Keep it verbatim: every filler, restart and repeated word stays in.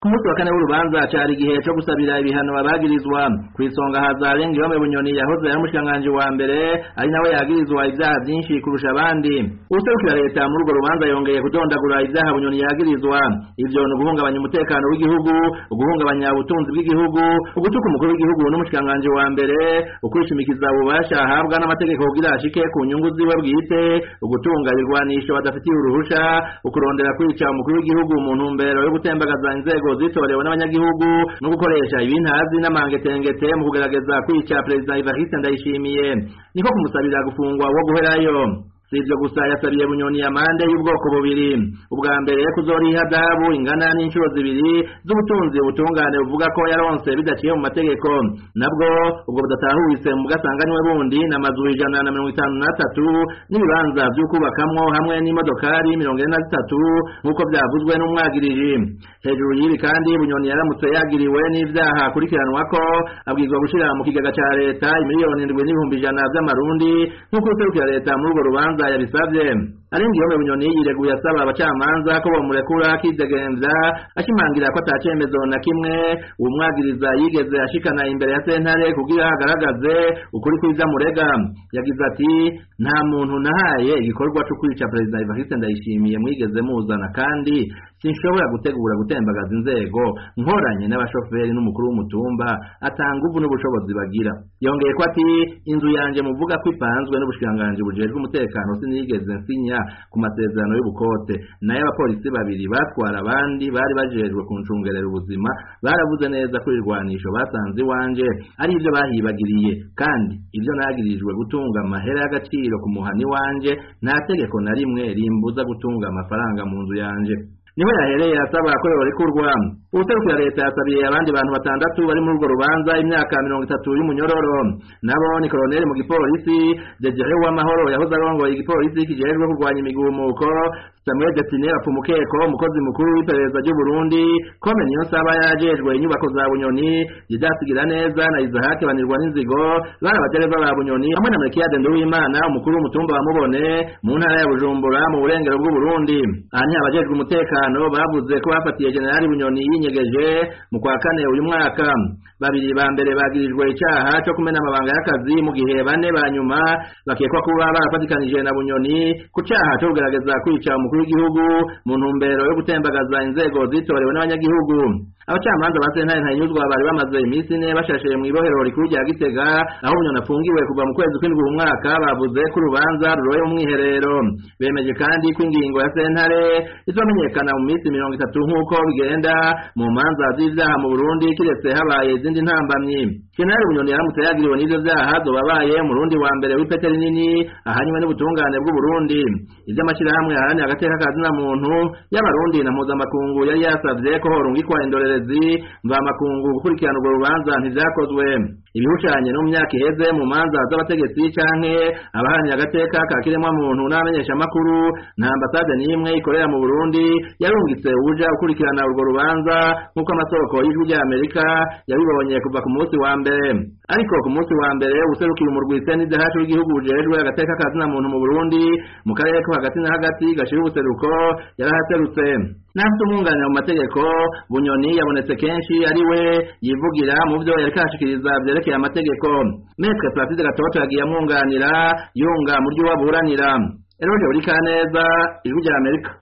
Ku munsi wa kane w'urubanza cari igihe co gusabira ibihano abagirizwa kw'isonga haza Arenguiyome Bunyoni yahoze ari umushikiranganji wa mbere ari nawe yagirizwa ivyaha vyinshi kurusha abandi. Uwuserukira leta muri urwo rubanza yongeye kudondagura ivyaha Bunyoni yagirizwa, ivyo ni uguhungabanya umutekano w'igihugu, uguhungabanya ubutunzi bw'igihugu, ugutuka umukuru w'igihugu n'umushikiranganji wa mbere, ukwishimikiza ububasha ahabwa n'amategeko kugira ashike ku nyungu ziwe bwite, ugutunga ibirwanisho badafitiye uruhusha, ukurondera kwica umukuru w'igihugu mu ntumbero yo gutembagaza inzego zitorewe n'abanyagihugu no gukoresha ibintazi n'amangetengete mu kugerageza kwica Perezida Evariste Ndayishimiye, niko kumusabira gufungwa wo guherayo. Sivyo gusa yasabiye Bunyoni amande y'ubwoko bubiri, ubwa mbere kuzoriha dabu ingana n'inshuro zibiri z'ubutunzi ubutungane buvuga ko yaronse bidaciye mu mategeko, nabwo ubwo budatahuritse mu bwasanganywe bundi n'amazu ijana na mirongo itanu n'atatu n'ibibanza vy'ukubakamwo hamwe n'imodokari mirongo ine na zitatu nk'uko vyavuzwe n'umwagiriji. Hejuru y'ibi kandi Bunyoni yaramutse yagiriwe n'ivyaha akurikiranwako abwirwa gushira mu kigega ca leta imiliyoni indwi n'ibihumbi ijana vy'amarundi nk'uko userukira leta muri urwo rubanza yabisavye. Arenguiyome Bunyoni yireguye asaba abacamanza ko bomurekura akidegemvya, ashimangira ko atacemezo na kimwe umwagiriza yigeze ashikana imbere ya sentare kugira agaragaze ukuri kw'ivyo amurega. Yagize ati nta muntu nahaye igikorwa co kwica Perezida Evariste Ndayishimiye mwigeze muzana, kandi sinshobora gutegura gutembagaza inzego nkoranye n'abashoferi n'umukuru w'umutumba atanga ubu n'ubushobozi bagira. Yongeye ko ati inzu yanje muvuga ko ipanzwe n'ubushikiranganji bujejwe umutekano sinigeze nsinya ku masezerano y'ubukote, nayo abapolisi babiri batwara abandi bari bajejwe kuncungerera ubuzima baravuze neza ko irwanisho basanze iwanje ari ivyo bahibagiriye, kandi ivyo nagirijwe gutunga amahera y'agaciro ku muhani wanje nta tegeko na rimwe rimbuza gutunga amafaranga mu nzu yanje. Niho yahereye asaba ko yorekurwa. Uwuserukira leta yasabiye abandi bantu batandatu bari muri urwo rubanza imyaka mirongo itatu y'umunyororo, nabo ni koloneli mu gipolisi Desire Uwamahoro yahoze arongoye igipolisi kijejwe kurwanya imigumuko, Samuel Destine Apfumukeko umukozi mukuru w'iperereza ry'u Burundi, Kome Niyonsaba yajejwe inyubako za Bunyoni, Didasigira neza na Isaac Banirwa n'inzigo bari abadereva ba Bunyoni, hamwe na Melchiade Nduwimana umukuru w'umutumba wa Mubone mu ntara ya Bujumbura mu burengero bw'u Burundi. Aha ni abajejwe umutekano bavuze ko bafatiye Generali Bunyoni yinyegeje mu kwa kane uyu mwaka. Babiri ba mbere bagirijwe icaha cyo kumena amabanga y'akazi, mu gihe bane ba nyuma bakekwa kuba barafatikanije na Bunyoni ku caha cyo kugerageza kwica umukuru w'igihugu mu ntumbero yo gutembagaza inzego zitorewe n'abanyagihugu. Abacamanza ba sentare Ntahinyuzwa bari bamaze imisi ine bashashe mu ibohero rikuru rya Gitega aho Bunyoni afungiwe kuva mu kwezi kw'indwi uyu mwaka. Bavuze ko urubanza ruroye mu mwiherero, bemeje kandi ko ingingo ya sentare izomenyekana mu minsi mirongo itatu nk'uko bigenda mu manza z'ivyaha mu Burundi kiretse habaye izindi ntambamyi. Generali Bunyoni yaramutse yagiriwe n'ivyo vyaha zobabaye umurundi wa mbere w'ipete rinini ahanywe n'ubutungane bw'u Burundi. Ivy'amashirahamwe aharanira agateka ka zina muntu y'abarundi na mpuzamakungu yari yasavye ko horungikwa indorerezi mvamakungu gukurikirana urwo rubanza ntivyakozwe. Ibihushanye no mu myaka iheze mu manza z'abategetsi canke abaharanira agateka ka kiremwa muntu n'abamenyesha makuru, nta ambasade n'imwe ikorera mu Burundi yarungitse uja gukurikirana urwo rubanza nk'uko amasoko y'ijwi rya Amerika yabibonye kuva ku munsi wa mbere. Ariko ku munsi wa mbere userukira umurwi C N D H w'igihugu ujejwe agateka ka zina muntu mu Burundi mu karere ko hagati na hagati gashira ubuseruko yarahaserutse. Nafite umwunganira mu mategeko, Bunyoni yabonetse kenshi ari we yivugira mu vyo yariko ashikiriza vyerekeye amategeko. Maître Placide Gatoto yagiye amwunganira yunga mu ryo waburanira. Eroje uri kaneza ijwi rya Amerika.